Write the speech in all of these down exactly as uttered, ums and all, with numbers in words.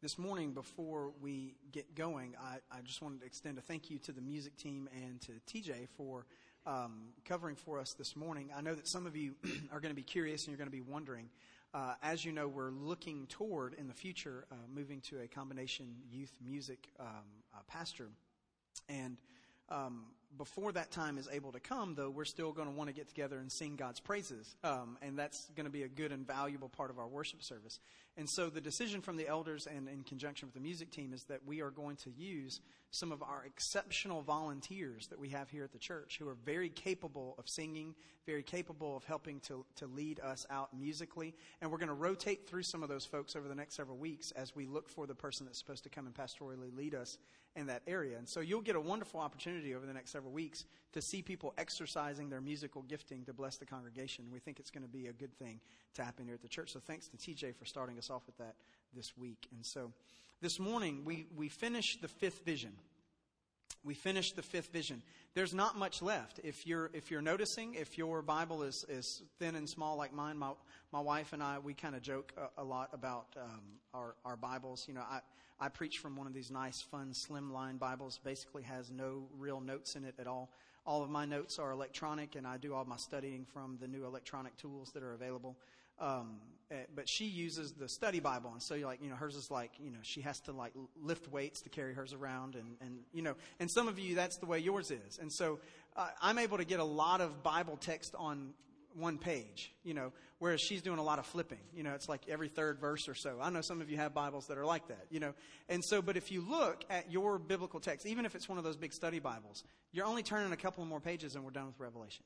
This morning, before we get going, I, I just wanted to extend a thank you to the music team and to T J for um, covering for us this morning. I know that some of you are going to be curious and you're going to be wondering. Uh, as you know, we're looking toward, in the future, uh, moving to a combination youth music um, uh, pastor. And um, before that time is able to come, though, we're still going to want to get together and sing God's praises. Um, and that's going to be a good and valuable part of our worship service. And so the decision from the elders and in conjunction with the music team is that we are going to use some of our exceptional volunteers that we have here at the church who are very capable of singing, very capable of helping to, to lead us out musically. And we're going to rotate through some of those folks over the next several weeks as we look for the person that's supposed to come and pastorally lead us in that area. And so you'll get a wonderful opportunity over the next several weeks to see people exercising their musical gifting to bless the congregation. We think it's going to be a good thing to happen here at the church. So thanks to T J for starting us off with that this week. And so this morning we, we finished the fifth vision. We finished the fifth vision. There's not much left. If you're if you're noticing, if your Bible is, is thin and small like mine, my my wife and I, we kind of joke a, a lot about um, our our Bibles. You know, I I preach from one of these nice, fun, slimline Bibles. Basically, has no real notes in it at all. All of my notes are electronic, and I do all my studying from the new electronic tools that are available. Um, but she uses the study Bible, and so like you know, hers is like you know, she has to like lift weights to carry hers around, and and you know, and some of you that's the way yours is, and so uh, I'm able to get a lot of Bible text on one page, you know, whereas she's doing a lot of flipping. You know, it's like every third verse or so. I know some of you have Bibles that are like that, you know, and so but if you look at your biblical text, even if it's one of those big study Bibles, you're only turning a couple more pages, and we're done with Revelation.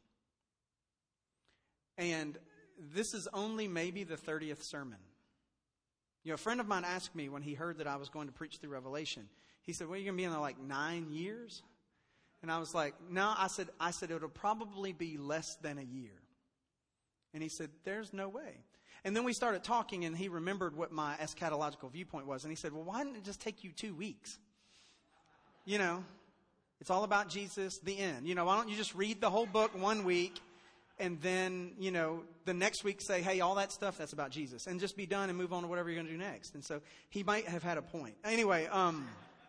And this is only maybe the thirtieth sermon. You know, a friend of mine asked me when he heard that I was going to preach through Revelation. He said, well, you're going to be in there like nine years? And I was like, no, I said, I said, it'll probably be less than a year. And he said, there's no way. And then we started talking, and he remembered what my eschatological viewpoint was. And he said, well, why didn't it just take you two weeks? You know, it's all about Jesus, the end. You know, why don't you just read the whole book one week? And then, you know, the next week say, hey, all that stuff, that's about Jesus. And just be done and move on to whatever you're going to do next. And so he might have had a point. Anyway, um,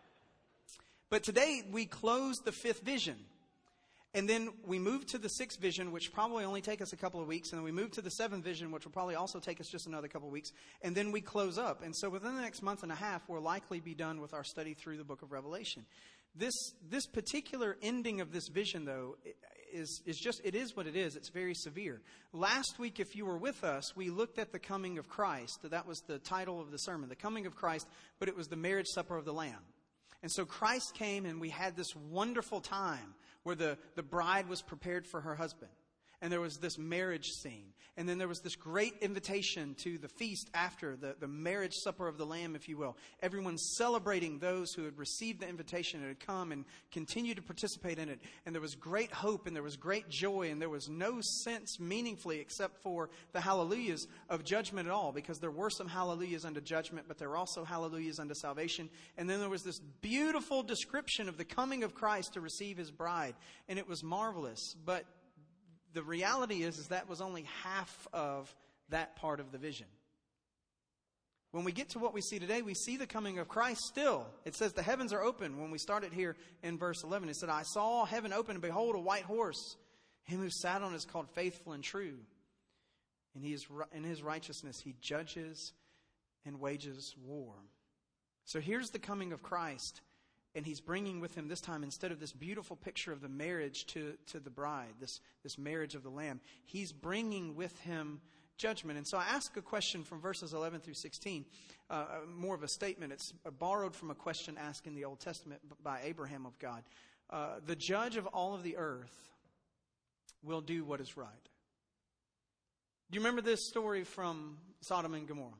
but today we close the fifth vision. And then we move to the sixth vision, which probably only take us a couple of weeks. And then we move to the seventh vision, which will probably also take us just another couple of weeks. And then we close up. And so within the next month and a half, we'll likely be done with our study through the book of Revelation. This this particular ending of this vision, though, is, is just, it is what it is. It's very severe. Last week, if you were with us, we looked at the coming of Christ. That was the title of the sermon, the coming of Christ, but it was the marriage supper of the Lamb. And so Christ came, and we had this wonderful time where the, the bride was prepared for her husband. And there was this marriage scene. And then there was this great invitation to the feast after, the, the marriage supper of the Lamb, if you will. Everyone celebrating those who had received the invitation and had come and continued to participate in it. And there was great hope, and there was great joy, and there was no sense meaningfully except for the hallelujahs of judgment at all, because there were some hallelujahs unto judgment, but there were also hallelujahs unto salvation. And then there was this beautiful description of the coming of Christ to receive his bride. And it was marvelous, but the reality is, is that was only half of that part of the vision. When we get to what we see today, we see the coming of Christ still. It says the heavens are open. When we started here in verse eleven, it said, I saw heaven open, and behold, a white horse. Him who sat on it is called Faithful and True. And he is in his righteousness he judges and wages war. So here's the coming of Christ. And he's bringing with him this time, instead of this beautiful picture of the marriage to, to the bride, this, this marriage of the Lamb, he's bringing with him judgment. And so I ask a question from verses eleven through sixteen, uh, more of a statement. It's borrowed from a question asked in the Old Testament by Abraham of God. Uh, the judge of all of the earth will do what is right. Do you remember this story from Sodom and Gomorrah?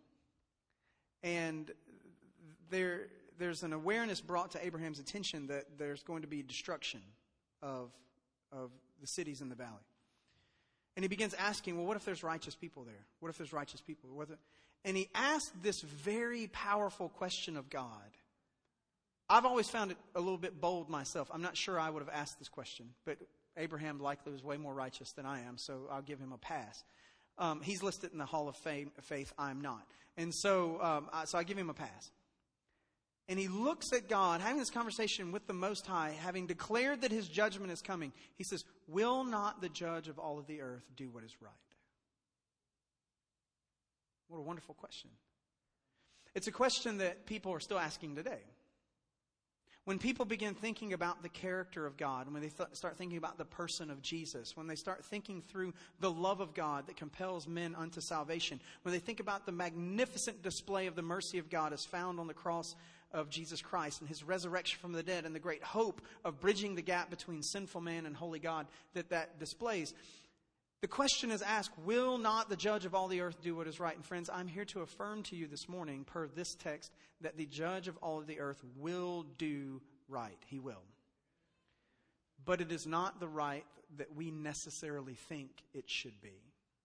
And there... there's an awareness brought to Abraham's attention that there's going to be destruction of, of the cities in the valley. And he begins asking, well, what if there's righteous people there? What if there's righteous people? And he asked this very powerful question of God. I've always found it a little bit bold myself. I'm not sure I would have asked this question, but Abraham likely was way more righteous than I am, so I'll give him a pass. Um, he's listed in the Hall of Fame, Faith. I'm not. And so, um, I, so I give him a pass. And he looks at God, having this conversation with the Most High, having declared that his judgment is coming. He says, will not the judge of all of the earth do what is right? What a wonderful question. It's a question that people are still asking today. When people begin thinking about the character of God, when they th- start thinking about the person of Jesus, when they start thinking through the love of God that compels men unto salvation, when they think about the magnificent display of the mercy of God as found on the cross of Jesus Christ and his resurrection from the dead and the great hope of bridging the gap between sinful man and holy God that that displays, the question is asked, will not the judge of all the earth do what is right? And friends, I'm here to affirm to you this morning, per this text, that the judge of all of the earth will do right. He will. But it is not the right that we necessarily think it should be.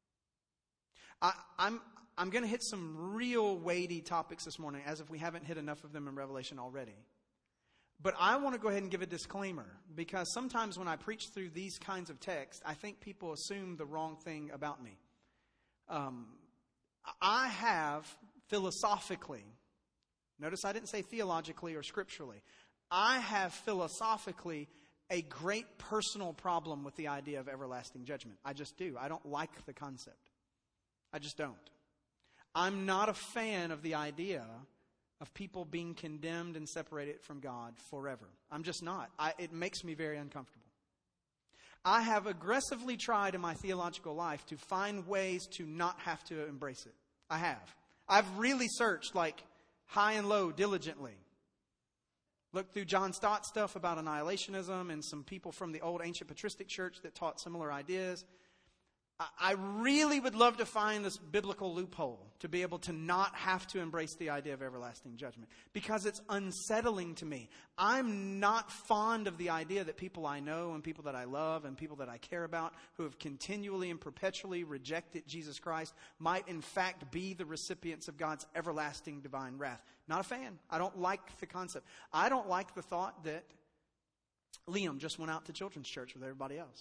I, I'm, I'm going to hit some real weighty topics this morning, as if we haven't hit enough of them in Revelation already. But I want to go ahead and give a disclaimer, because sometimes when I preach through these kinds of texts, I think people assume the wrong thing about me. Um, I have philosophically, notice I didn't say theologically or scripturally, I have philosophically a great personal problem with the idea of everlasting judgment. I just do. I don't like the concept. I just don't. I'm not a fan of the idea of people being condemned and separated from God forever. I'm just not. I, it makes me very uncomfortable. I have aggressively tried in my theological life to find ways to not have to embrace it. I have. I've really searched, like, high and low, diligently. Looked through John Stott stuff about annihilationism and some people from the old ancient patristic church that taught similar ideas. I really would love to find this biblical loophole to be able to not have to embrace the idea of everlasting judgment, because it's unsettling to me. I'm not fond of the idea that people I know and people that I love and people that I care about who have continually and perpetually rejected Jesus Christ might in fact be the recipients of God's everlasting divine wrath. Not a fan. I don't like the concept. I don't like the thought that Liam just went out to children's church with everybody else.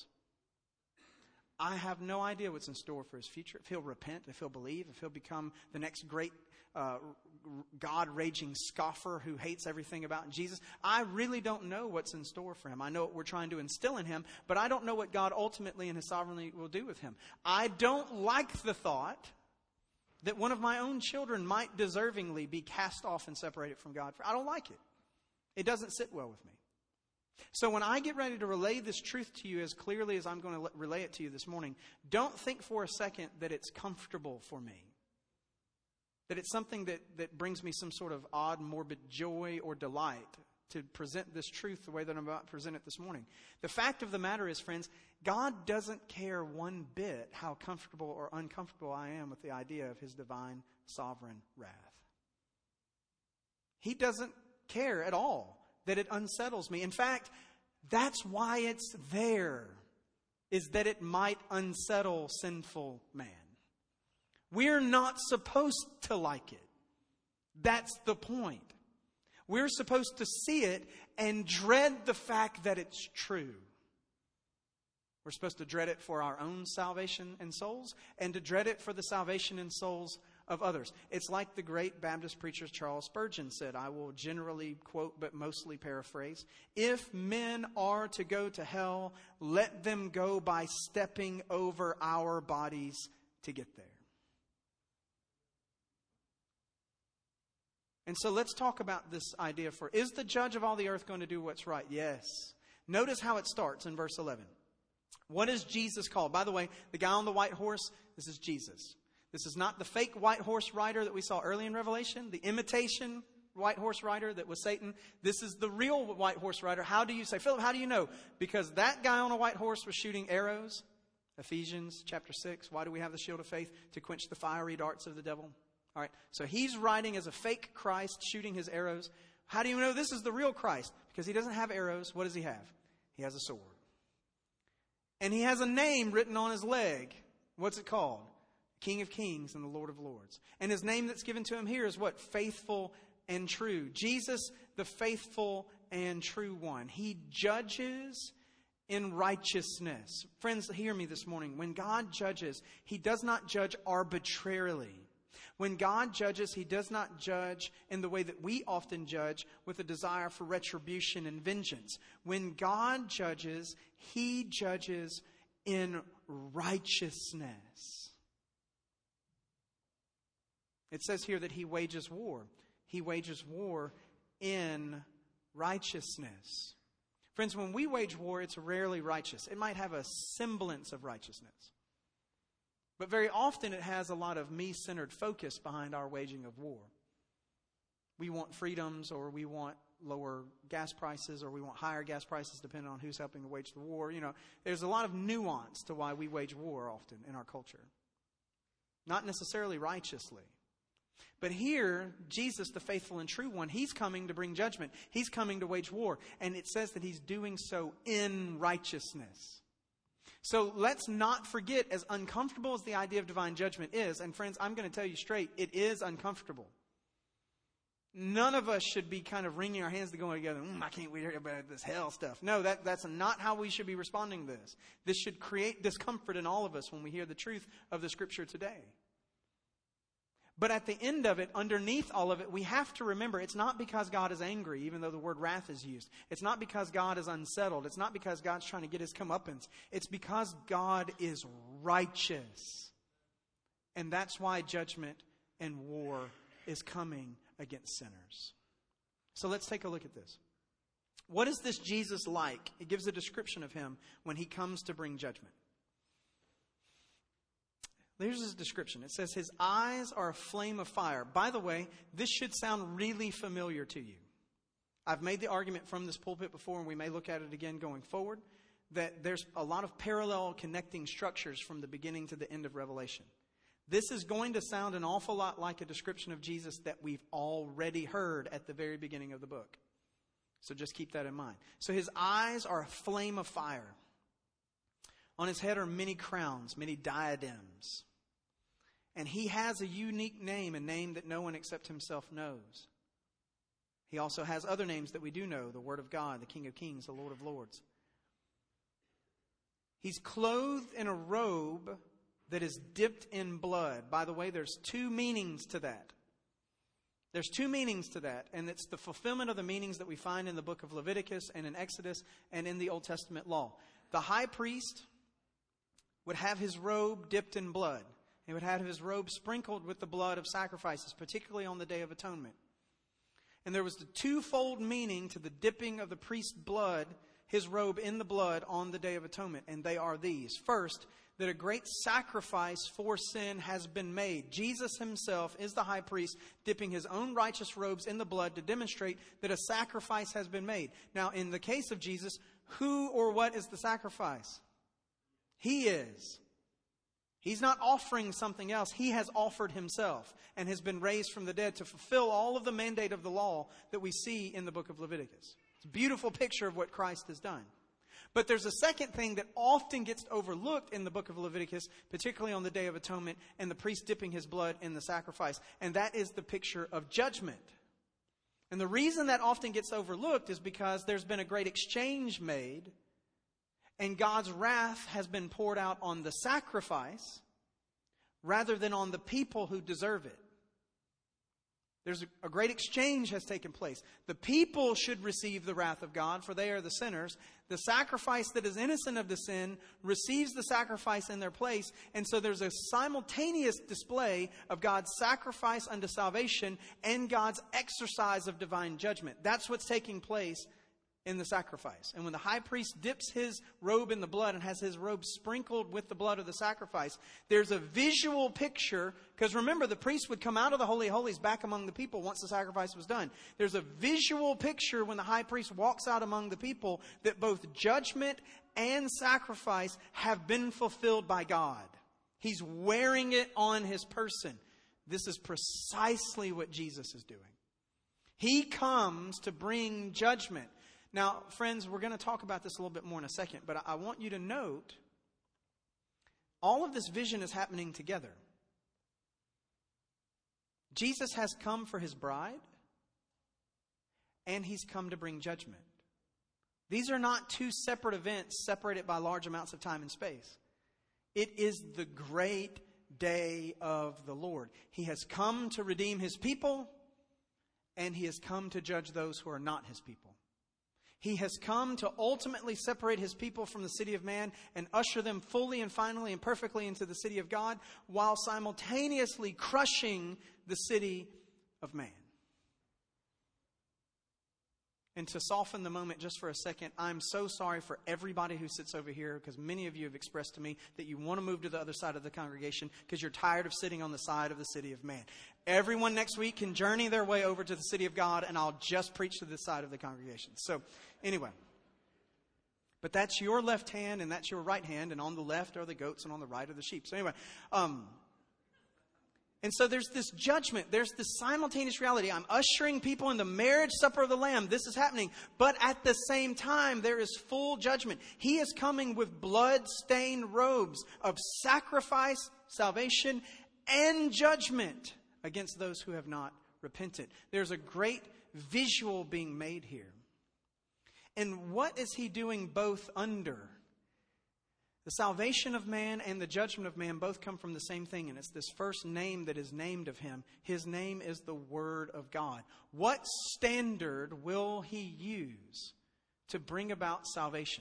I have no idea what's in store for his future. If he'll repent, if he'll believe, if he'll become the next great uh, God-raging scoffer who hates everything about Jesus. I really don't know what's in store for him. I know what we're trying to instill in him, but I don't know what God ultimately in his sovereignty will do with him. I don't like the thought that one of my own children might deservingly be cast off and separated from God. I don't like it. It doesn't sit well with me. So when I get ready to relay this truth to you as clearly as I'm going to relay it to you this morning, don't think for a second that it's comfortable for me. That it's something that, that brings me some sort of odd, morbid joy or delight to present this truth the way that I'm about to present it this morning. The fact of the matter is, friends, God doesn't care one bit how comfortable or uncomfortable I am with the idea of his divine sovereign wrath. He doesn't care at all that it unsettles me. In fact, that's why it's there, is that it might unsettle sinful man. We're not supposed to like it. That's the point. We're supposed to see it and dread the fact that it's true. We're supposed to dread it for our own salvation and souls, and to dread it for the salvation and souls of others. It's like the great Baptist preacher Charles Spurgeon said, I will generally quote but mostly paraphrase, if men are to go to hell, let them go by stepping over our bodies to get there. And so let's talk about this idea for, is the judge of all the earth going to do what's right? Yes. Notice how it starts in verse eleven. What is Jesus called? By the way, the guy on the white horse, this is Jesus. This is not the fake white horse rider that we saw early in Revelation, the imitation white horse rider that was Satan. This is the real white horse rider. How do you say, Philip, how do you know? Because that guy on a white horse was shooting arrows. Ephesians chapter six. Why do we have the shield of faith? To quench the fiery darts of the devil. All right. So he's riding as a fake Christ, shooting his arrows. How do you know this is the real Christ? Because he doesn't have arrows. What does he have? He has a sword. And he has a name written on his leg. What's it called? King of Kings and the Lord of Lords. And his name that's given to him here is what? Faithful and true. Jesus, the faithful and true one. He judges in righteousness. Friends, hear me this morning. When God judges, he does not judge arbitrarily. When God judges, he does not judge in the way that we often judge, with a desire for retribution and vengeance. When God judges, he judges in righteousness. It says here that he wages war. He wages war in righteousness. Friends, when we wage war, it's rarely righteous. It might have a semblance of righteousness. But very often it has a lot of me-centered focus behind our waging of war. We want freedoms, or we want lower gas prices, or we want higher gas prices depending on who's helping to wage the war. You know, there's a lot of nuance to why we wage war often in our culture. Not necessarily righteously. But here, Jesus, the faithful and true one, he's coming to bring judgment. He's coming to wage war. And it says that he's doing so in righteousness. So let's not forget, as uncomfortable as the idea of divine judgment is, and friends, I'm going to tell you straight, it is uncomfortable. None of us should be kind of wringing our hands to go together, mm, I can't wait to hear about this hell stuff. No, that, that's not how we should be responding to this. This should create discomfort in all of us when we hear the truth of the Scripture today. But at the end of it, underneath all of it, we have to remember it's not because God is angry, even though the word wrath is used. It's not because God is unsettled. It's not because God's trying to get his comeuppance. It's because God is righteous. And that's why judgment and war is coming against sinners. So let's take a look at this. What is this Jesus like? It gives a description of him when he comes to bring judgment. Here's his description. It says, his eyes are a flame of fire. By the way, this should sound really familiar to you. I've made the argument from this pulpit before, and we may look at it again going forward, that there's a lot of parallel connecting structures from the beginning to the end of Revelation. This is going to sound an awful lot like a description of Jesus that we've already heard at the very beginning of the book. So just keep that in mind. So his eyes are a flame of fire. On his head are many crowns, many diadems. And he has a unique name, a name that no one except himself knows. He also has other names that we do know, the Word of God, the King of Kings, the Lord of Lords. He's clothed in a robe that is dipped in blood. By the way, there's two meanings to that. There's two meanings to that, and it's the fulfillment of the meanings that we find in the book of Leviticus and in Exodus and in the Old Testament law. The high priest would have his robe dipped in blood. He would have his robe sprinkled with the blood of sacrifices, particularly on the Day of Atonement. And there was the twofold meaning to the dipping of the priest's blood, his robe in the blood on the Day of Atonement. And they are these. First, that a great sacrifice for sin has been made. Jesus himself is the high priest, dipping his own righteous robes in the blood to demonstrate that a sacrifice has been made. Now, in the case of Jesus, who or what is the sacrifice? He is. He's not offering something else. He has offered himself and has been raised from the dead to fulfill all of the mandate of the law that we see in the book of Leviticus. It's a beautiful picture of what Christ has done. But there's a second thing that often gets overlooked in the book of Leviticus, particularly on the Day of Atonement and the priest dipping his blood in the sacrifice. And that is the picture of judgment. And the reason that often gets overlooked is because there's been a great exchange made, and God's wrath has been poured out on the sacrifice rather than on the people who deserve it. There's a, a great exchange has taken place. The people should receive the wrath of God, for they are the sinners. The sacrifice that is innocent of the sin receives the sacrifice in their place. And so there's a simultaneous display of God's sacrifice unto salvation and God's exercise of divine judgment. That's what's taking place in the sacrifice. And when the high priest dips his robe in the blood and has his robe sprinkled with the blood of the sacrifice, there's a visual picture, because remember, the priest would come out of the Holy of Holies back among the people once the sacrifice was done. There's a visual picture when the high priest walks out among the people that both judgment and sacrifice have been fulfilled by God. He's wearing it on his person. This is precisely what Jesus is doing. He comes to bring judgment. Now, friends, we're going to talk about this a little bit more in a second, but I want you to note all of this vision is happening together. Jesus has come for his bride, and he's come to bring judgment. These are not two separate events separated by large amounts of time and space. It is the great day of the Lord. He has come to redeem his people, and he has come to judge those who are not his people. He has come to ultimately separate his people from the city of man and usher them fully and finally and perfectly into the city of God, while simultaneously crushing the city of man. And to soften the moment just for a second, I'm so sorry for everybody who sits over here, because many of you have expressed to me that you want to move to the other side of the congregation because you're tired of sitting on the side of the city of man. Everyone next week can journey their way over to the city of God, and I'll just preach to this side of the congregation. So anyway, but that's your left hand and that's your right hand, and on the left are the goats and on the right are the sheep. So anyway, um, and so there's this judgment. There's this simultaneous reality. I'm ushering people in the marriage supper of the Lamb. This is happening. But at the same time, there is full judgment. He is coming with blood-stained robes of sacrifice, salvation, and judgment against those who have not repented. There's a great visual being made here. And what is he doing both under? The salvation of man and the judgment of man both come from the same thing, and it's this first name that is named of him. His name is the Word of God. What standard will he use to bring about salvation?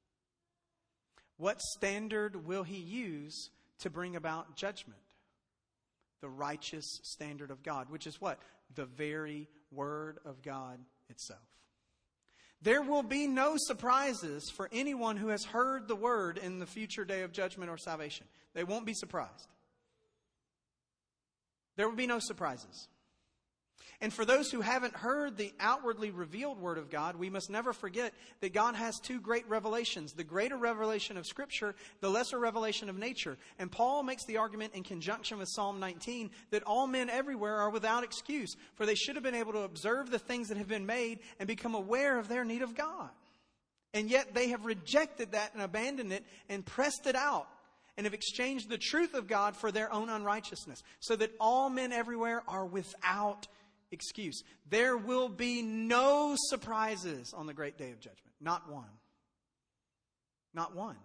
What standard will he use to bring about judgment? The righteous standard of God, which is what? The very Word of God itself. There will be no surprises for anyone who has heard the word in the future day of judgment or salvation. They won't be surprised. There will be no surprises. And for those who haven't heard the outwardly revealed word of God, we must never forget that God has two great revelations. The greater revelation of Scripture, the lesser revelation of nature. And Paul makes the argument in conjunction with Psalm nineteen that all men everywhere are without excuse, for they should have been able to observe the things that have been made and become aware of their need of God. And yet they have rejected that and abandoned it and pressed it out and have exchanged the truth of God for their own unrighteousness, so that all men everywhere are without excuse. There will be no surprises on the great day of judgment. Not one. Not one.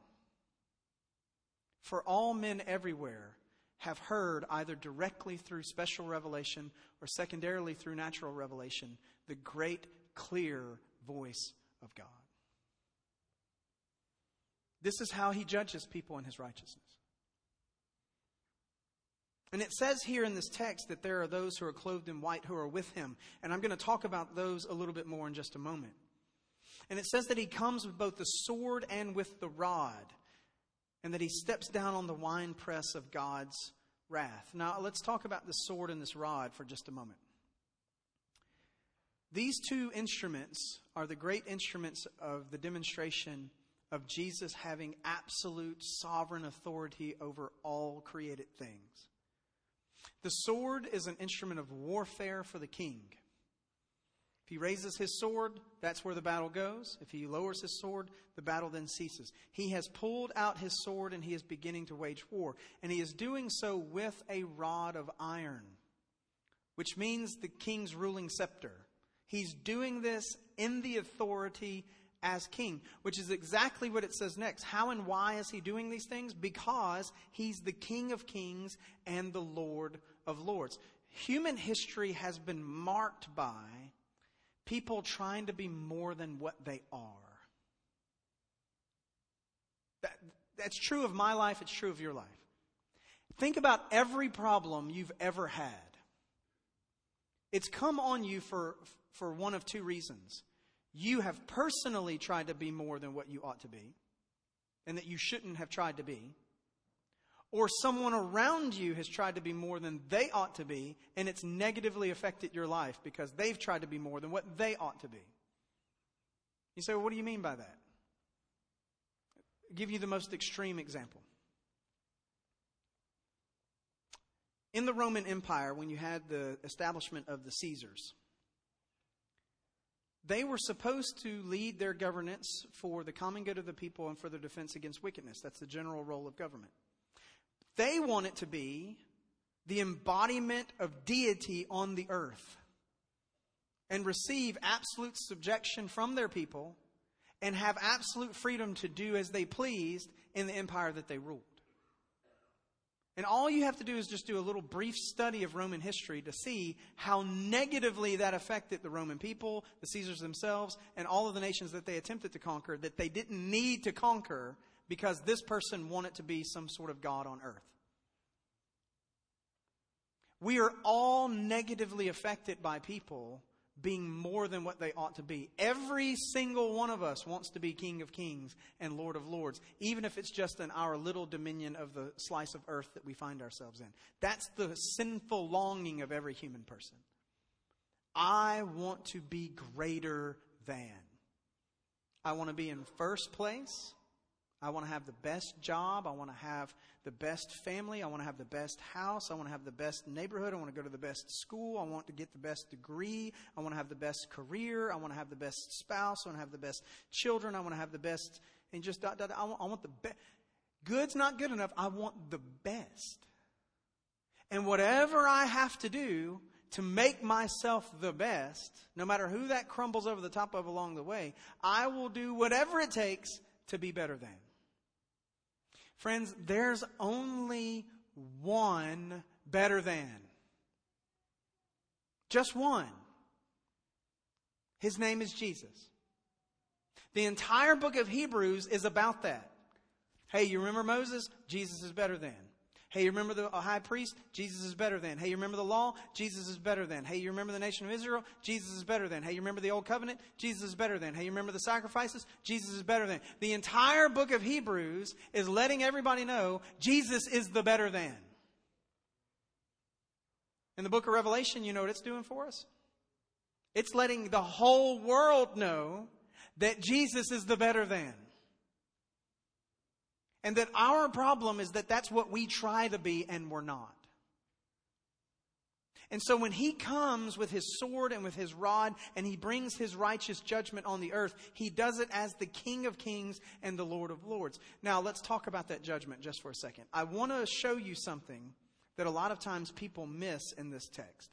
For all men everywhere have heard, either directly through special revelation or secondarily through natural revelation, the great clear voice of God. This is how he judges people in his righteousness. And it says here in this text that there are those who are clothed in white who are with him. And I'm going to talk about those a little bit more in just a moment. And it says that he comes with both the sword and with the rod. And that he steps down on the winepress of God's wrath. Now let's talk about the sword and this rod for just a moment. These two instruments are the great instruments of the demonstration of Jesus having absolute sovereign authority over all created things. The sword is an instrument of warfare for the king. If he raises his sword, that's where the battle goes. If he lowers his sword, the battle then ceases. He has pulled out his sword and he is beginning to wage war. And he is doing so with a rod of iron, which means the king's ruling scepter. He's doing this in the authority as king, which is exactly what it says next. How and why is he doing these things? Because he's the King of Kings and the Lord of Lords. Human history has been marked by people trying to be more than what they are. That, that's true of my life. It's true of your life. Think about every problem you've ever had. It's come on you for, for one of two reasons. You have personally tried to be more than what you ought to be, and that you shouldn't have tried to be. Or someone around you has tried to be more than they ought to be, and it's negatively affected your life because they've tried to be more than what they ought to be. You say, well, what do you mean by that? I'll give you the most extreme example. In the Roman Empire, when you had the establishment of the Caesars, they were supposed to lead their governance for the common good of the people and for their defense against wickedness. That's the general role of government. They want it to be the embodiment of deity on the earth and receive absolute subjection from their people and have absolute freedom to do as they pleased in the empire that they ruled. And all you have to do is just do a little brief study of Roman history to see how negatively that affected the Roman people, the Caesars themselves, and all of the nations that they attempted to conquer, that they didn't need to conquer because this person wanted to be some sort of God on earth. We are all negatively affected by people being more than what they ought to be. Every single one of us wants to be King of Kings and Lord of Lords, even if it's just in our little dominion of the slice of earth that we find ourselves in. That's the sinful longing of every human person. I want to be greater than. I want to be in first place. I want to have the best job. I want to have the best family. I want to have the best house. I want to have the best neighborhood. I want to go to the best school. I want to get the best degree. I want to have the best career. I want to have the best spouse. I want to have the best children. I want to have the best, and just dot, dot, dot. I want, I want the best. Good's not good enough. I want the best. And whatever I have to do to make myself the best, no matter who that crumbles over the top of along the way, I will do whatever it takes to be better than. Friends, there's only one better than. Just one. His name is Jesus. The entire book of Hebrews is about that. Hey, you remember Moses? Jesus is better than. Hey, you remember the high priest? Jesus is better than. Hey, you remember the law? Jesus is better than. Hey, you remember the nation of Israel? Jesus is better than. Hey, you remember the old covenant? Jesus is better than. Hey, you remember the sacrifices? Jesus is better than. The entire book of Hebrews is letting everybody know Jesus is the better than. In the book of Revelation, you know what it's doing for us? It's letting the whole world know that Jesus is the better than. And that our problem is that that's what we try to be and we're not. And so when he comes with his sword and with his rod and he brings his righteous judgment on the earth, he does it as the King of Kings and the Lord of Lords. Now let's talk about that judgment just for a second. I want to show you something that a lot of times people miss in this text.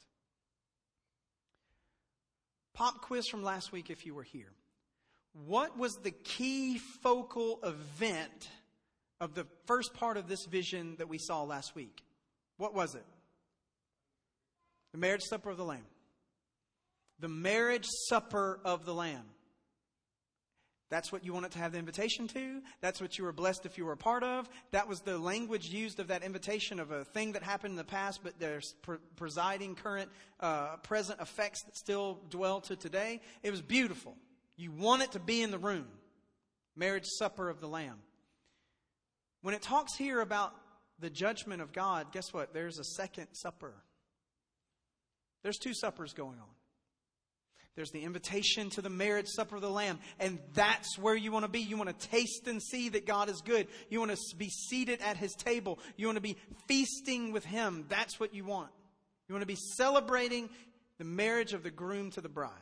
Pop quiz from last week if you were here. What was the key focal event of the first part of this vision that we saw last week? What was it? The marriage supper of the Lamb. The marriage supper of the Lamb. That's what you wanted to have the invitation to. That's what you were blessed if you were a part of. That was the language used of that invitation of a thing that happened in the past, but there's pre- presiding current, uh, present effects that still dwell to today. It was beautiful. You wanted to be in the room. Marriage supper of the Lamb. When it talks here about the judgment of God, guess what? There's a second supper. There's two suppers going on. There's the invitation to the marriage supper of the Lamb. And that's where you want to be. You want to taste and see that God is good. You want to be seated at his table. You want to be feasting with him. That's what you want. You want to be celebrating the marriage of the groom to the bride.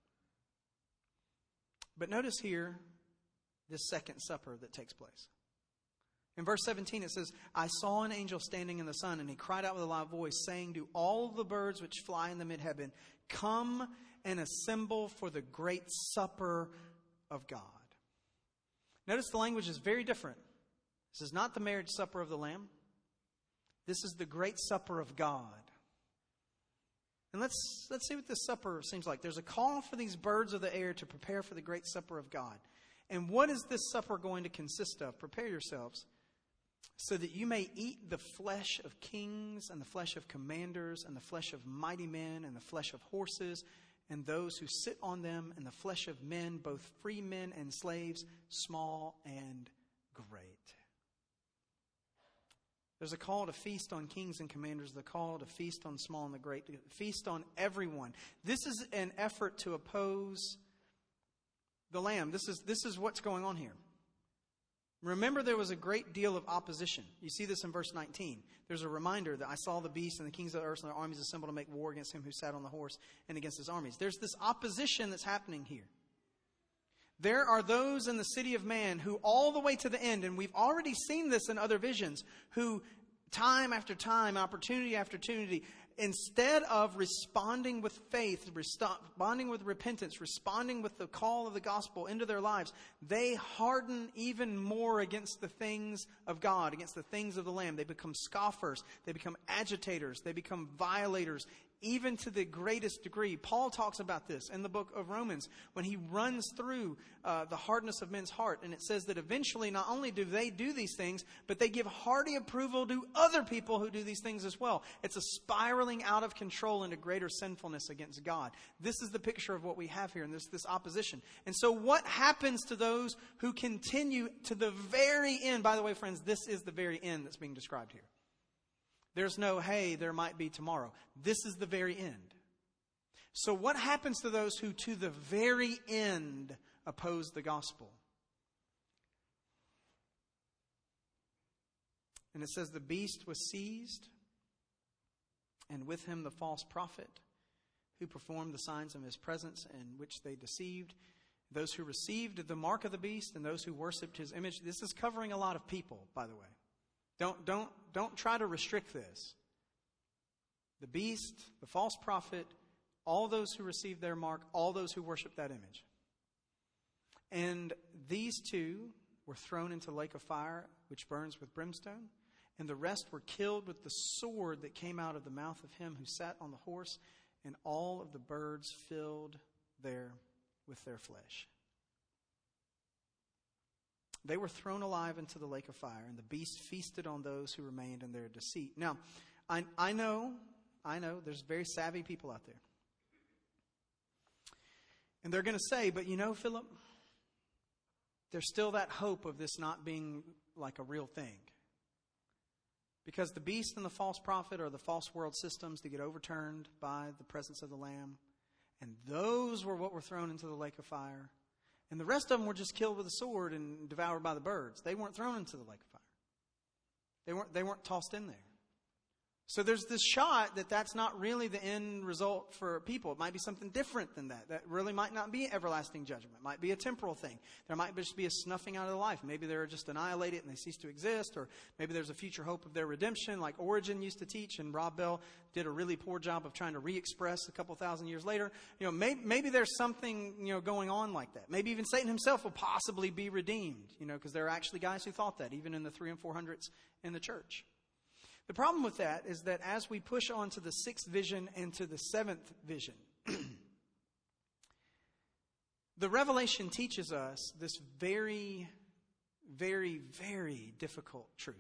But notice here this second supper that takes place. In verse seventeen it says, I saw an angel standing in the sun, and he cried out with a loud voice, saying to all the birds which fly in the mid-heaven, come and assemble for the great supper of God. Notice the language is very different. This is not the marriage supper of the Lamb. This is the great supper of God. And let's let's see what this supper seems like. There's a call for these birds of the air to prepare for the great supper of God. And what is this supper going to consist of? Prepare yourselves so that you may eat the flesh of kings and the flesh of commanders and the flesh of mighty men and the flesh of horses and those who sit on them and the flesh of men, both free men and slaves, small and great. There's a call to feast on kings and commanders, the call to feast on small and the great, to feast on everyone. This is an effort to oppose the Lamb. This is, this is what's going on here. Remember, there was a great deal of opposition. You see this in verse nineteen. There's a reminder that I saw the beast and the kings of the earth and their armies assembled to make war against him who sat on the horse and against his armies. There's this opposition that's happening here. There are those in the city of man who all the way to the end, and we've already seen this in other visions, who time after time, opportunity after opportunity, instead of responding with faith, responding with repentance, responding with the call of the gospel into their lives, they harden even more against the things of God, against the things of the Lamb. They become scoffers. They become agitators. They become violators, even to the greatest degree. Paul talks about this in the book of Romans when he runs through uh, the hardness of men's heart. And it says that eventually not only do they do these things, but they give hearty approval to other people who do these things as well. It's a spiraling out of control into greater sinfulness against God. This is the picture of what we have here, and there's this opposition. And so what happens to those who continue to the very end? By the way, friends, this is the very end that's being described here. There's no, hey, there might be tomorrow. This is the very end. So what happens to those who to the very end oppose the gospel? And it says the beast was seized, and with him the false prophet, who performed the signs of his presence, in which they deceived those who received the mark of the beast and those who worshipped his image. This is covering a lot of people, by the way. Don't, don't, don't try to restrict this. The beast, the false prophet, all those who received their mark, all those who worship that image. And these two were thrown into the lake of fire, which burns with brimstone. And the rest were killed with the sword that came out of the mouth of him who sat on the horse. And all of the birds filled there with their flesh. They were thrown alive into the lake of fire, and the beast feasted on those who remained in their deceit. Now, I, I know, I know, there's very savvy people out there. And they're going to say, but you know, Philip, there's still that hope of this not being like a real thing. Because the beast and the false prophet are the false world systems that get overturned by the presence of the Lamb. And those were what were thrown into the lake of fire. And the rest of them were just killed with a sword and devoured by the birds. They weren't thrown into the lake of fire. They weren't, they weren't tossed in there. So there's this shot that that's not really the end result for people. It might be something different than that. That really might not be everlasting judgment. It might be a temporal thing. There might just be a snuffing out of their life. Maybe they're just annihilated and they cease to exist. Or maybe there's a future hope of their redemption, like Origen used to teach, and Rob Bell did a really poor job of trying to re-express a couple thousand years later. You know, maybe, maybe there's something, you know, going on like that. Maybe even Satan himself will possibly be redeemed, you know, because there are actually guys who thought that, even in the three and four hundreds in the church. The problem with that is that as we push on to the sixth vision and to the seventh vision, the Revelation teaches us this very, very, very difficult truth.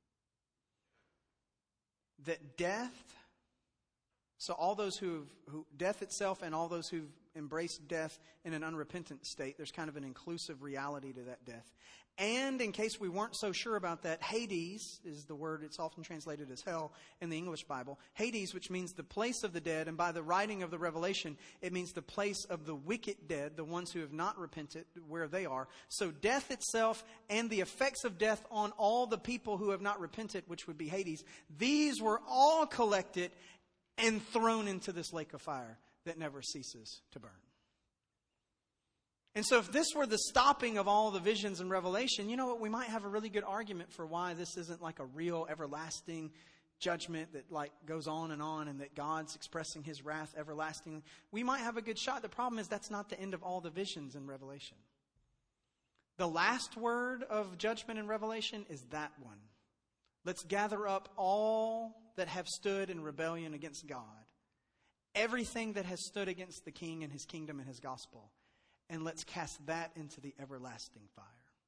That death, so all those who've, who, death itself and all those who've embraced death in an unrepentant state, there's kind of an inclusive reality to that death. And in case we weren't so sure about that, Hades is the word, it's often translated as hell in the English Bible. Hades, which means the place of the dead, and by the writing of the Revelation, it means the place of the wicked dead, the ones who have not repented, where they are. So death itself and the effects of death on all the people who have not repented, which would be Hades, these were all collected and thrown into this lake of fire that never ceases to burn. And so if this were the stopping of all the visions in Revelation, you know what, we might have a really good argument for why this isn't like a real everlasting judgment that like goes on and on, and that God's expressing his wrath everlastingly. We might have a good shot. The problem is that's not the end of all the visions in Revelation. The last word of judgment in Revelation is that one. Let's gather up all that have stood in rebellion against God. Everything that has stood against the King and his kingdom and his gospel. And let's cast that into the everlasting fire.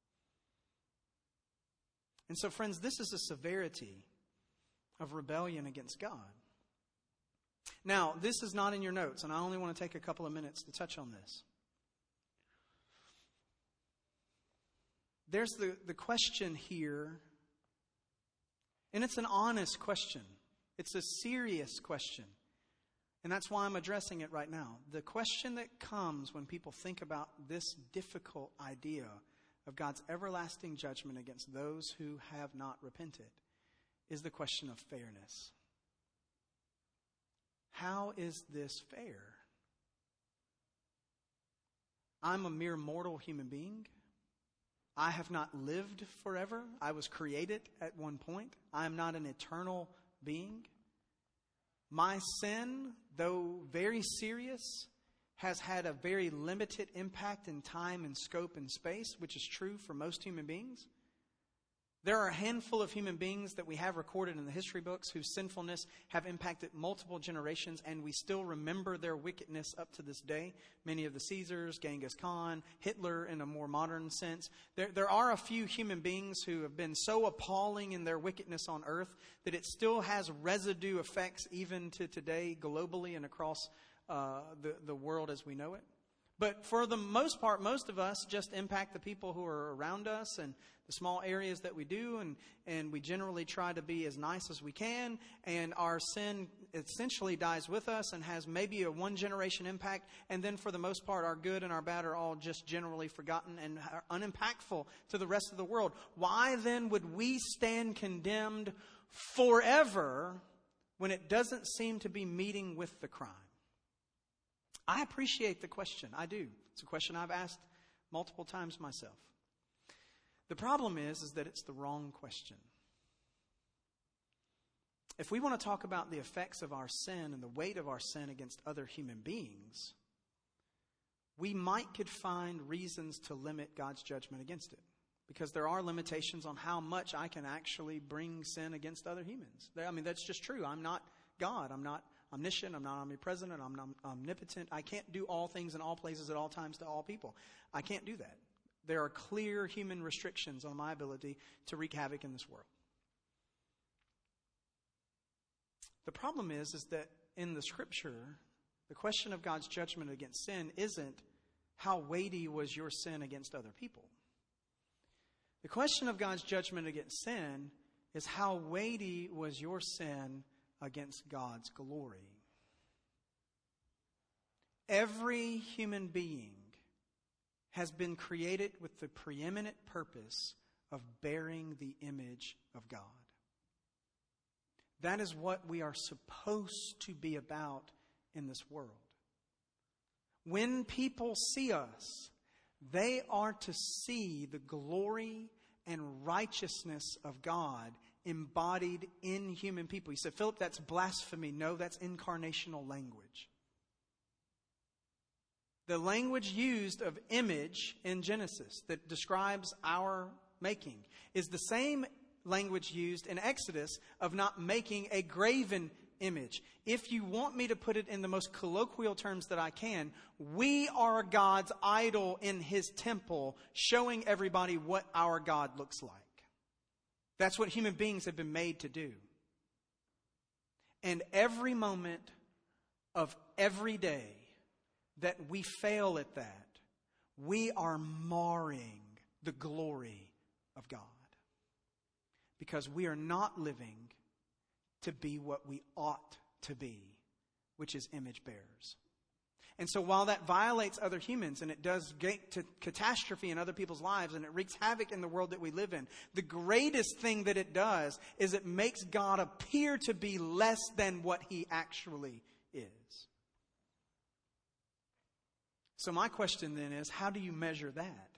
And so, friends, this is a severity of rebellion against God. Now, this is not in your notes, and I only want to take a couple of minutes to touch on this. There's the, the question here, and it's an honest question. It's a serious question. And that's why I'm addressing it right now. The question that comes when people think about this difficult idea of God's everlasting judgment against those who have not repented is the question of fairness. How is this fair? I'm a mere mortal human being. I have not lived forever. I was created at one point. I am not an eternal being. My sin, though very serious, has had a very limited impact in time and scope and space, which is true for most human beings. There are a handful of human beings that we have recorded in the history books whose sinfulness have impacted multiple generations, and we still remember their wickedness up to this day. Many of the Caesars, Genghis Khan, Hitler in a more modern sense. There, there are a few human beings who have been so appalling in their wickedness on earth that it still has residue effects even to today globally and across uh, the, the world as we know it. But for the most part, most of us just impact the people who are around us and the small areas that we do, and, and we generally try to be as nice as we can, and our sin essentially dies with us and has maybe a one generation impact, and then for the most part, our good and our bad are all just generally forgotten and are unimpactful to the rest of the world. Why then would we stand condemned forever when it doesn't seem to be meeting with the crime? I appreciate the question. I do. It's a question I've asked multiple times myself. The problem is, is that it's the wrong question. If we want to talk about the effects of our sin and the weight of our sin against other human beings, we might could find reasons to limit God's judgment against it. Because there are limitations on how much I can actually bring sin against other humans. I mean, that's just true. I'm not God. I'm not omniscient. I'm not omnipresent. I'm not omnipotent. I can't do all things in all places at all times to all people. I can't do that. There are clear human restrictions on my ability to wreak havoc in this world. The problem is, is that in the Scripture, the question of God's judgment against sin isn't how weighty was your sin against other people. The question of God's judgment against sin is how weighty was your sin against God's glory. Every human being has been created with the preeminent purpose of bearing the image of God. That is what we are supposed to be about in this world. When people see us, they are to see the glory and righteousness of God embodied in human people. You said, Philip, that's blasphemy. No, that's incarnational language. The language used of image in Genesis that describes our making is the same language used in Exodus of not making a graven image. If you want me to put it in the most colloquial terms that I can, we are God's idol in His temple, showing everybody what our God looks like. That's what human beings have been made to do. And every moment of every day that we fail at that, we are marring the glory of God. Because we are not living to be what we ought to be, which is image bearers. And so while that violates other humans and it does get to catastrophe in other people's lives and it wreaks havoc in the world that we live in, the greatest thing that it does is it makes God appear to be less than what He actually is. So my question then is, how do you measure that?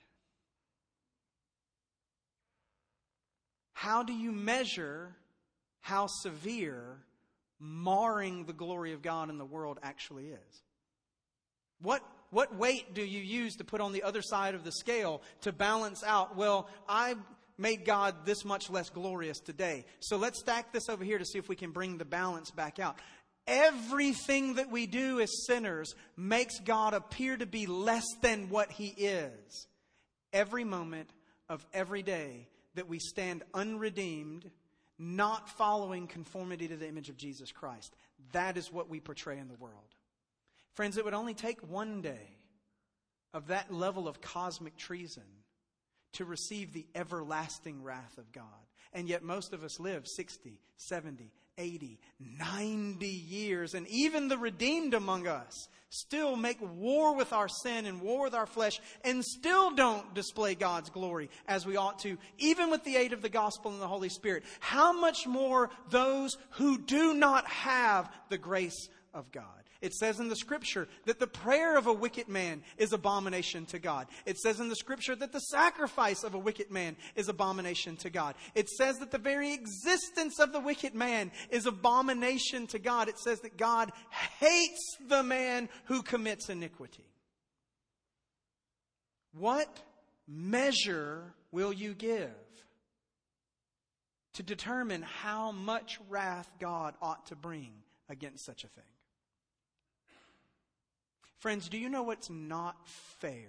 How do you measure how severe marring the glory of God in the world actually is? What, what weight do you use to put on the other side of the scale to balance out, well, I made God this much less glorious today, so let's stack this over here to see if we can bring the balance back out. Everything that we do as sinners makes God appear to be less than what He is. Every moment of every day that we stand unredeemed, not following conformity to the image of Jesus Christ. That is what we portray in the world. Friends, it would only take one day of that level of cosmic treason to receive the everlasting wrath of God. And yet most of us live sixty, seventy, eighty, ninety years. And even the redeemed among us still make war with our sin and war with our flesh and still don't display God's glory as we ought to, even with the aid of the gospel and the Holy Spirit. How much more those who do not have the grace of God? It says in the Scripture that the prayer of a wicked man is abomination to God. It says in the Scripture that the sacrifice of a wicked man is abomination to God. It says that the very existence of the wicked man is abomination to God. It says that God hates the man who commits iniquity. What measure will you give to determine how much wrath God ought to bring against such a thing? Friends, do you know what's not fair?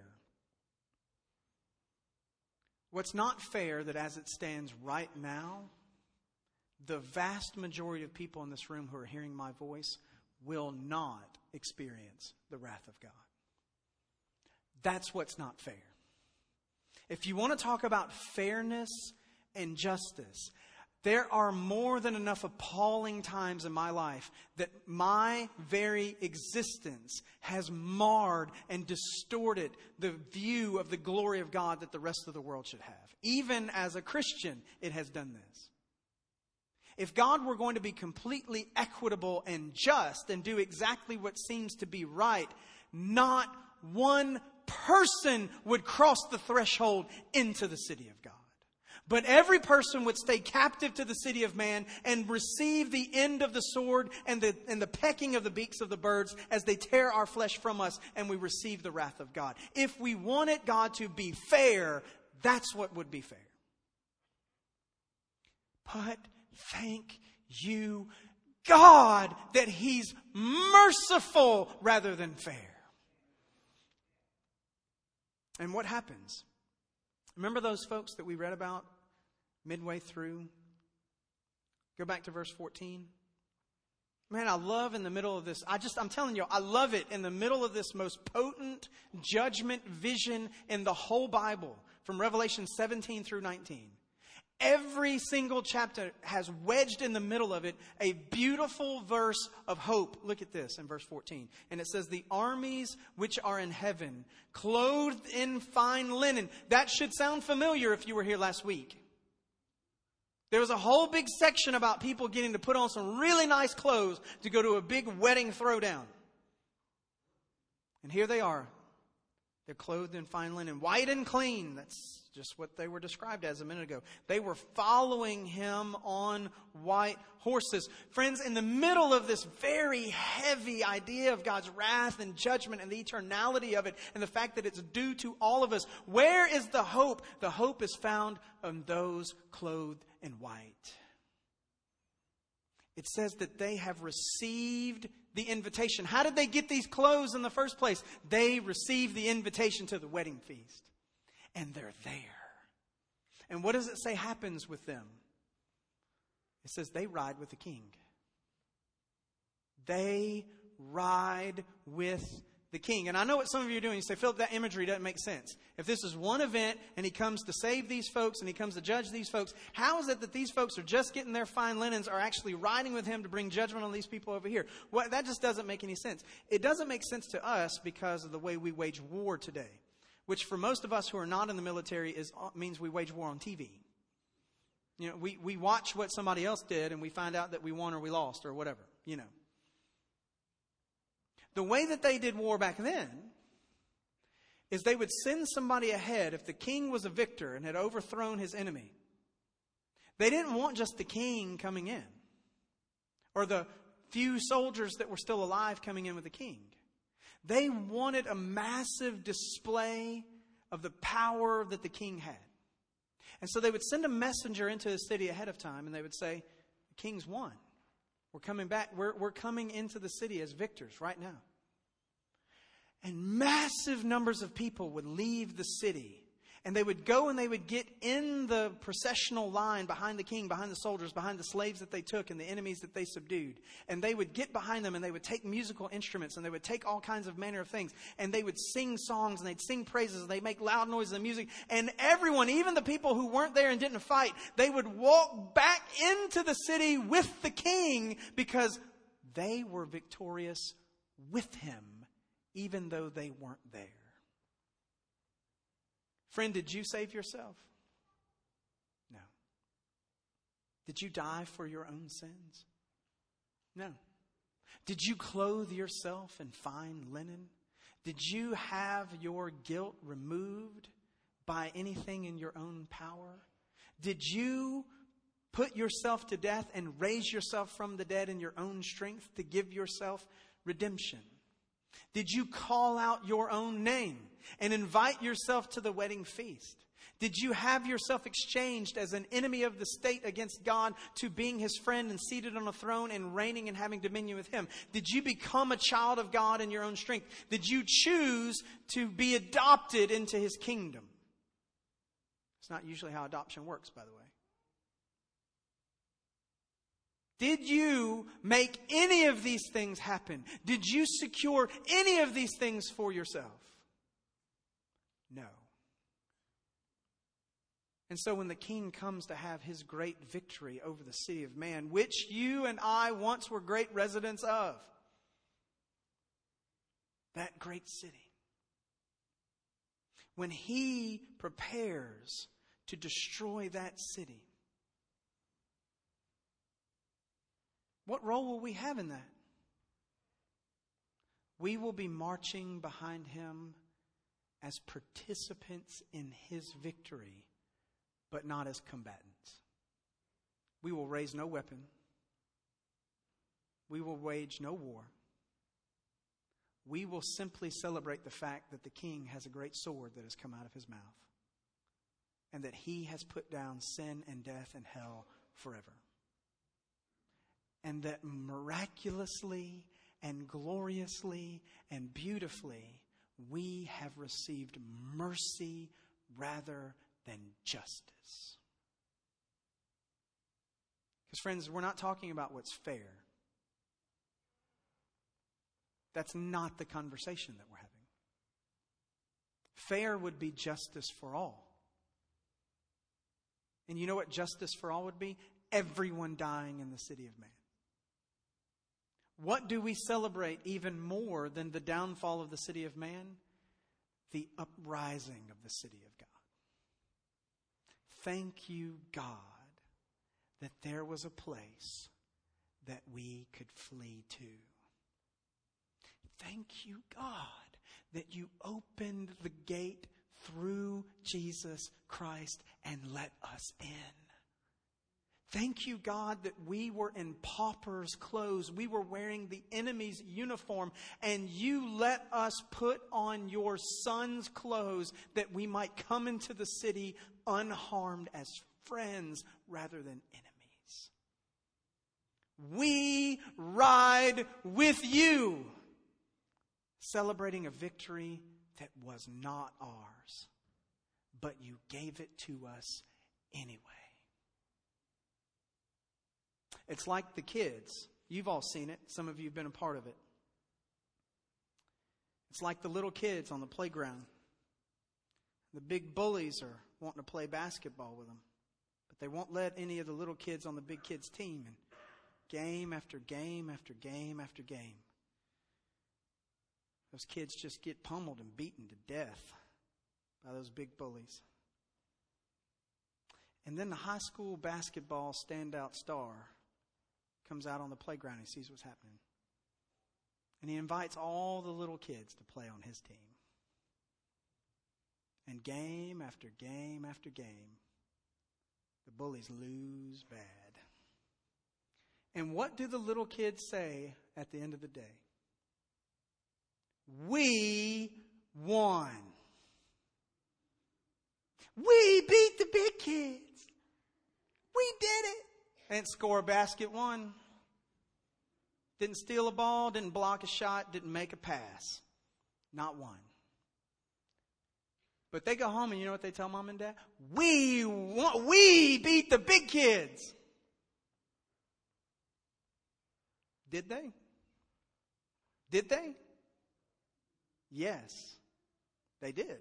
What's not fair that as it stands right now, the vast majority of people in this room who are hearing my voice will not experience the wrath of God. That's what's not fair. If you want to talk about fairness and justice, there are more than enough appalling times in my life that my very existence has marred and distorted the view of the glory of God that the rest of the world should have. Even as a Christian, it has done this. If God were going to be completely equitable and just and do exactly what seems to be right, not one person would cross the threshold into the city of God. But every person would stay captive to the city of man and receive the end of the sword and the, and the pecking of the beaks of the birds as they tear our flesh from us and we receive the wrath of God. If we wanted God to be fair, that's what would be fair. But thank you, God, that He's merciful rather than fair. And what happens? Remember those folks that we read about midway through? Go back to verse fourteen. Man, I love in the middle of this, I just, I'm telling you, I love it in the middle of this most potent judgment vision in the whole Bible, from Revelation seventeen through nineteen. Every single chapter has wedged in the middle of it a beautiful verse of hope. Look at this in verse fourteen. And it says, the armies which are in heaven, clothed in fine linen. That should sound familiar if you were here last week. There was a whole big section about people getting to put on some really nice clothes to go to a big wedding throwdown. And here they are. They're clothed in fine linen, white and clean. That's just what they were described as a minute ago. They were following Him on white horses. Friends, in the middle of this very heavy idea of God's wrath and judgment and the eternality of it and the fact that it's due to all of us, where is the hope? The hope is found in those clothed in white. It says that they have received the invitation. How did they get these clothes in the first place? They received the invitation to the wedding feast. And they're there. And what does it say happens with them? It says they ride with the King. They ride with the King. And I know what some of you are doing. You say, Philip, that imagery doesn't make sense. If this is one event and He comes to save these folks and He comes to judge these folks, how is it that these folks are just getting their fine linens, are actually riding with Him to bring judgment on these people over here? Well, that just doesn't make any sense. It doesn't make sense to us because of the way we wage war today, which for most of us who are not in the military is means we wage war on T V. You know, we, we watch what somebody else did and we find out that we won or we lost or whatever, you know. The way that they did war back then is they would send somebody ahead if the king was a victor and had overthrown his enemy. They didn't want just the king coming in or the few soldiers that were still alive coming in with the king. They wanted a massive display of the power that the king had. And so they would send a messenger into the city ahead of time and they would say, the king's won. We're coming back. We're, we're coming into the city as victors right now. And massive numbers of people would leave the city. And they would go and they would get in the processional line behind the king, behind the soldiers, behind the slaves that they took and the enemies that they subdued. And they would get behind them and they would take musical instruments and they would take all kinds of manner of things. And they would sing songs and they'd sing praises and they'd make loud noises and music. And everyone, even the people who weren't there and didn't fight, they would walk back into the city with the king because they were victorious with him, even though they weren't there. Friend, did you save yourself? No. Did you die for your own sins? No. Did you clothe yourself in fine linen? Did you have your guilt removed by anything in your own power? Did you put yourself to death and raise yourself from the dead in your own strength to give yourself redemption? Did you call out your own name and invite yourself to the wedding feast? Did you have yourself exchanged as an enemy of the state against God to being His friend and seated on a throne and reigning and having dominion with Him? Did you become a child of God in your own strength? Did you choose to be adopted into His kingdom? It's not usually how adoption works, by the way. Did you make any of these things happen? Did you secure any of these things for yourself? No. And so when the king comes to have his great victory over the city of man, which you and I once were great residents of, that great city, when he prepares to destroy that city, what role will we have in that? We will be marching behind him as participants in his victory, but not as combatants. We will raise no weapon. We will wage no war. We will simply celebrate the fact that the king has a great sword that has come out of his mouth, and that he has put down sin and death and hell forever. And that miraculously and gloriously and beautifully, we have received mercy rather than justice. Because friends, we're not talking about what's fair. That's not the conversation that we're having. Fair would be justice for all. And you know what justice for all would be? Everyone dying in the city of man. What do we celebrate even more than the downfall of the city of man? The uprising of the city of God. Thank you, God, that there was a place that we could flee to. Thank you, God, that you opened the gate through Jesus Christ and let us in. Thank you, God, that we were in pauper's clothes. We were wearing the enemy's uniform, and you let us put on your son's clothes that we might come into the city unharmed as friends rather than enemies. We ride with you, celebrating a victory that was not ours, but you gave it to us anyway. It's like the kids. You've all seen it. Some of you have been a part of it. It's like the little kids on the playground. The big bullies are wanting to play basketball with them, but they won't let any of the little kids on the big kids' team. And game after game after game after game, those kids just get pummeled and beaten to death by those big bullies. And then the high school basketball standout star comes out on the playground and sees what's happening. And he invites all the little kids to play on his team. And game after game after game, the bullies lose bad. And what do the little kids say at the end of the day? We won. We beat the big kids. We did it. Didn't score a basket, won. Didn't steal a ball, didn't block a shot, didn't make a pass. Not one. But they go home and you know what they tell mom and dad? We won, we beat the big kids. Did they? Did they? Yes, they did.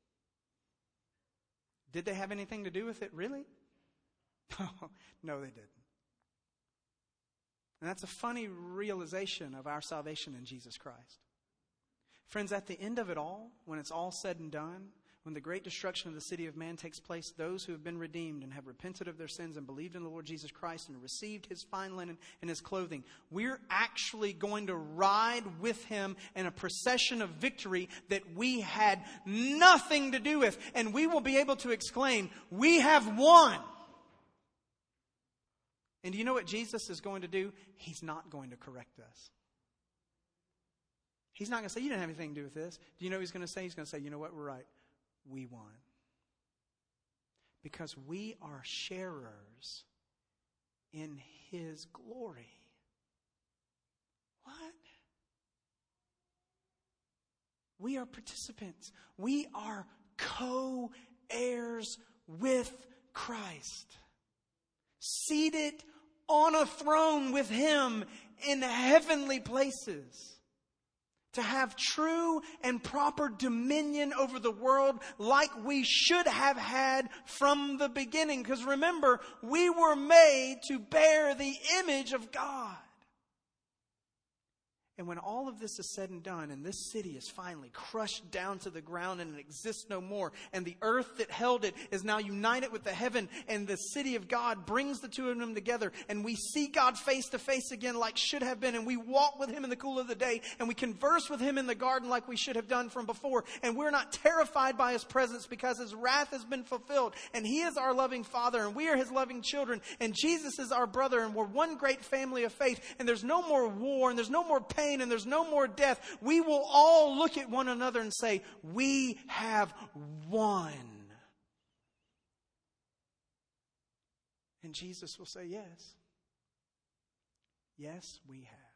Did they have anything to do with it, really? No, they didn't. And that's a funny realization of our salvation in Jesus Christ. Friends, at the end of it all, when it's all said and done, When the great destruction of the city of man takes place, those who have been redeemed and have repented of their sins and believed in the Lord Jesus Christ and received his fine linen and his clothing, we're actually going to ride with him in a procession of victory that we had nothing to do with. And we will be able to exclaim, we have won. And do you know what Jesus is going to do? He's not going to correct us. He's not going to say, you didn't have anything to do with this. Do you know what he's going to say? He's going to say, you know what, we're right. We won. Because we are sharers in his glory. What? We are participants. We are co-heirs with Christ. Seated on a throne with him in heavenly places. To have true and proper dominion over the world like we should have had from the beginning. Because remember, we were made to bear the image of God. And when all of this is said and done, and this city is finally crushed down to the ground and it exists no more, and the earth that held it is now united with the heaven, and the city of God brings the two of them together, and we see God face to face again like should have been, and we walk with him in the cool of the day, and we converse with him in the garden like we should have done from before, and we're not terrified by his presence because his wrath has been fulfilled, and he is our loving Father, and we are his loving children, and Jesus is our brother, and we're one great family of faith, and there's no more war, and there's no more pain, and there's no more death. We will all look at one another and say, we have won. And Jesus will say, yes. Yes, we have.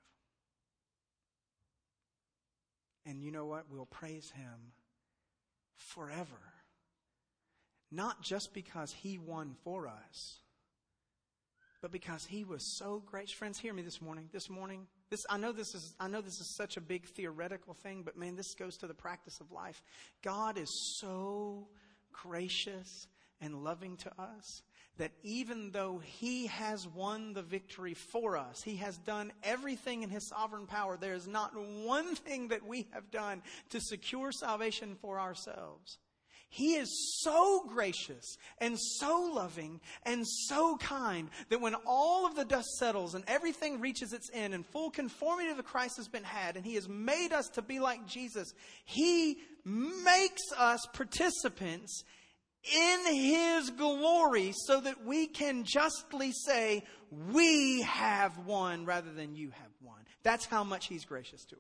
And you know what? We'll praise him forever. Not just because he won for us, but because he was so gracious. Friends, hear me this morning. This morning, this I know this is I know this is such a big theoretical thing, but man, this goes to the practice of life. God is so gracious and loving to us that even though he has won the victory for us, he has done everything in his sovereign power, there is not one thing that we have done to secure salvation for ourselves. He is so gracious and so loving and so kind that when all of the dust settles and everything reaches its end and full conformity to the Christ has been had and he has made us to be like Jesus, he makes us participants in his glory so that we can justly say, we have won rather than you have won. That's how much he's gracious to us.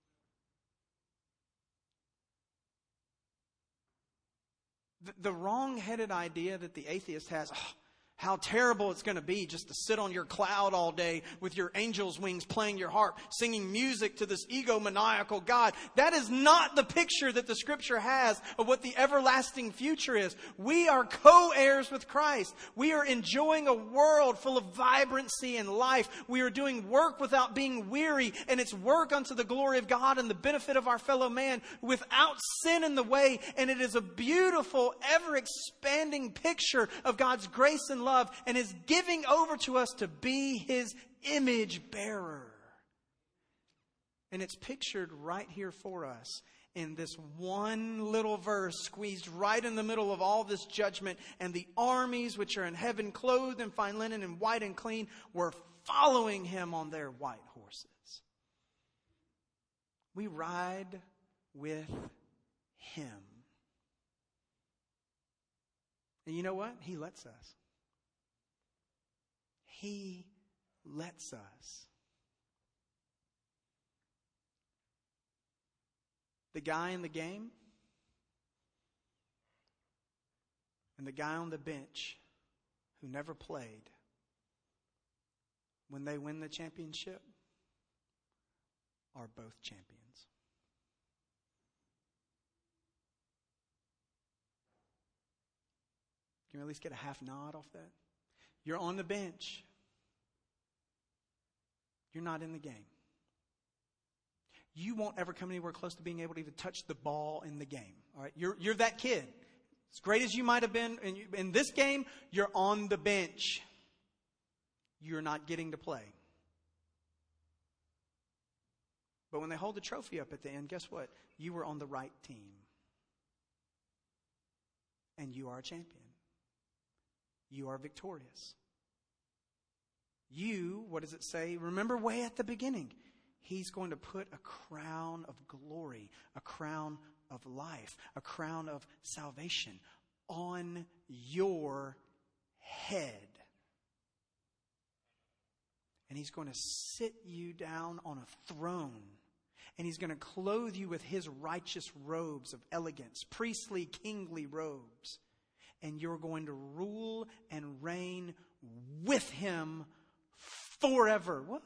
The, the wrong-headed idea that the atheist has, oh, how terrible it's going to be just to sit on your cloud all day with your angel's wings playing your harp, singing music to this egomaniacal God. That is not the picture that the Scripture has of what the everlasting future is. We are co-heirs with Christ. We are enjoying a world full of vibrancy and life. We are doing work without being weary, and it's work unto the glory of God and the benefit of our fellow man without sin in the way. And it is a beautiful, ever-expanding picture of God's grace and love. Love and is giving over to us to be his image bearer. And it's pictured right here for us in this one little verse squeezed right in the middle of all this judgment. And the armies which are in heaven, clothed in fine linen and white and clean, were following him on their white horses. We ride with him. And you know what? He lets us. He lets us. The guy in the game and the guy on the bench who never played, when they win the championship, are both champions. Can we at least get a half nod off that? You're on the bench. You're not in the game. You won't ever come anywhere close to being able to even touch the ball in the game. All right, you're you're that kid. As great as you might have been in, in this game, you're on the bench. You're not getting to play. But when they hold the trophy up at the end, guess what? You were on the right team. and you are a champion. You are victorious. You, what does it say? Remember way at the beginning, He's going to put a crown of glory, a crown of life, a crown of salvation on your head. And He's going to sit you down on a throne. And He's going to clothe you with His righteous robes of elegance, priestly, kingly robes. And you're going to rule and reign with Him forever. What?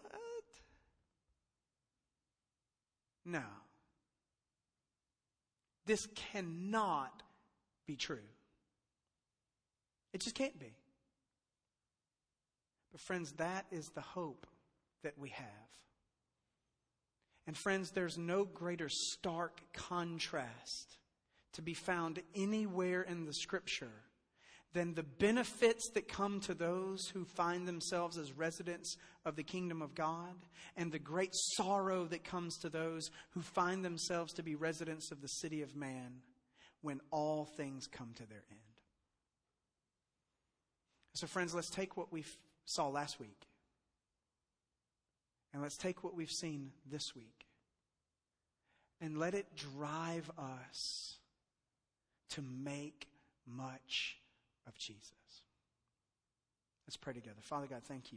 No. This cannot be true. It just can't be. But friends, that is the hope that we have. And friends, there's no greater stark contrast to be found anywhere in the Scripture than the benefits that come to those who find themselves as residents of the kingdom of God, and the great sorrow that comes to those who find themselves to be residents of the city of man when all things come to their end. So friends, let's take what we saw last week, and let's take what we've seen this week, and let it drive us to make much of Jesus. Let's pray together. Father God, thank you.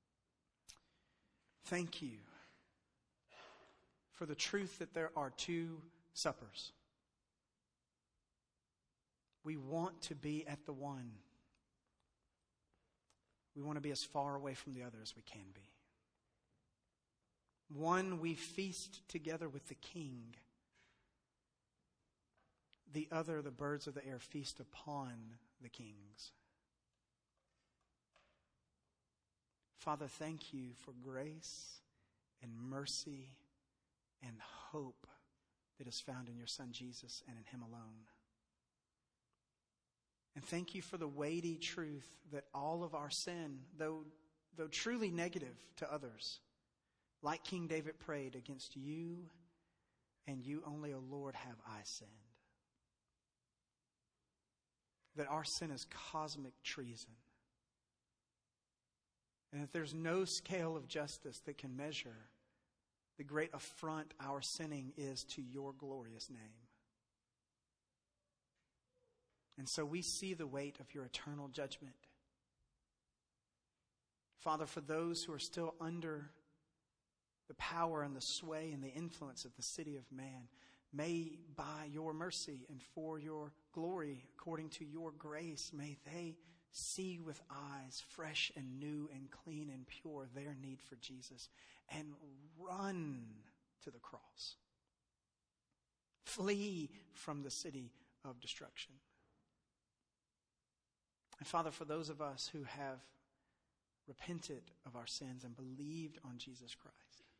Thank you for the truth that there are two suppers. We want to be at the one. We want to be as far away from the other as we can be. One, we feast together with the King. The other, the birds of the air, feast upon the kings. Father, thank you for grace and mercy and hope that is found in your Son Jesus and in Him alone. And thank you for the weighty truth that all of our sin, though, though truly negative to others, like King David prayed, against you and you only, O Lord, have I sinned. That our sin is cosmic treason. And that there's no scale of justice that can measure the great affront our sinning is to your glorious name. And so we see the weight of your eternal judgment. Father, for those who are still under the power and the sway and the influence of the city of man, may by your mercy and for your glory, according to your grace, may they see with eyes fresh and new and clean and pure their need for Jesus and run to the cross. Flee from the city of destruction. And Father, for those of us who have repented of our sins and believed on Jesus Christ,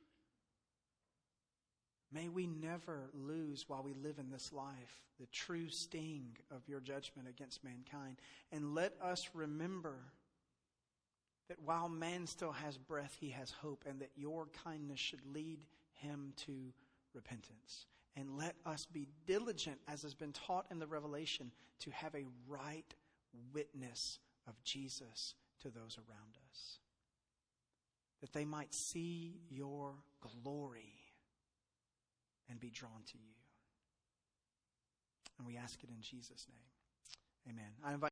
may we never lose while we live in this life the true sting of your judgment against mankind. And let us remember that while man still has breath, he has hope, and that your kindness should lead him to repentance. And let us be diligent, as has been taught in the Revelation, to have a right witness of Jesus to those around us, that they might see your glory and be drawn to you. And we ask it in Jesus' name. Amen. I invite